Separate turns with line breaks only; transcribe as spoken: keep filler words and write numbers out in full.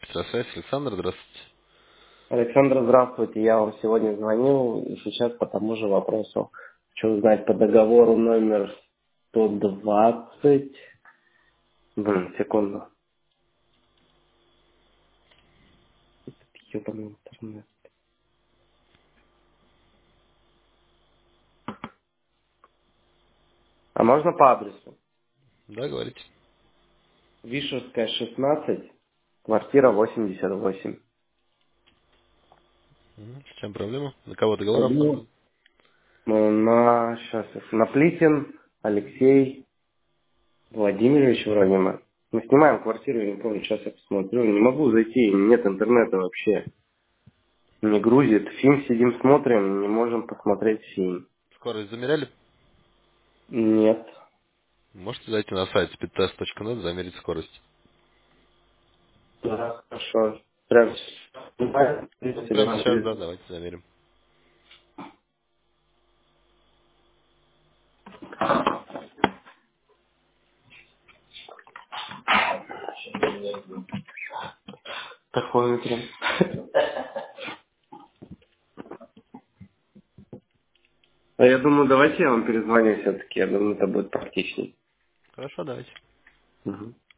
Электросвязь. Александр, здравствуйте.
Александр, здравствуйте. Я вам сегодня звонил и сейчас по тому же вопросу. Хочу узнать по договору номер сто двадцать. Блин, секунду. Этот ебаный интернет. А можно по адресу?
Да, говорите.
Вишерская, шестнадцать, квартира восемьдесят восемь.
Мгм. В чем проблема? На кого договор
Ну,
оформлен?
на, сейчас, на Плитин Алексей Владимирович вроде мы. Мы снимаем квартиру, я не помню, сейчас я посмотрю. Не могу зайти, нет интернета вообще. Не грузит. Фильм сидим, смотрим, не можем посмотреть фильм.
Скорость замеряли?
Нет.
Можете зайти на сайт speedtest точка нет, замерить скорость.
Да, хорошо. Прям сейчас.
Ну,
Или
прямо
вам
сейчас, да,
перед-
давайте замерим.
Такой прям. А я думаю, давайте я вам перезвоню все-таки. Я думаю, это будет практичней.
Хорошо, давайте.
Мгм.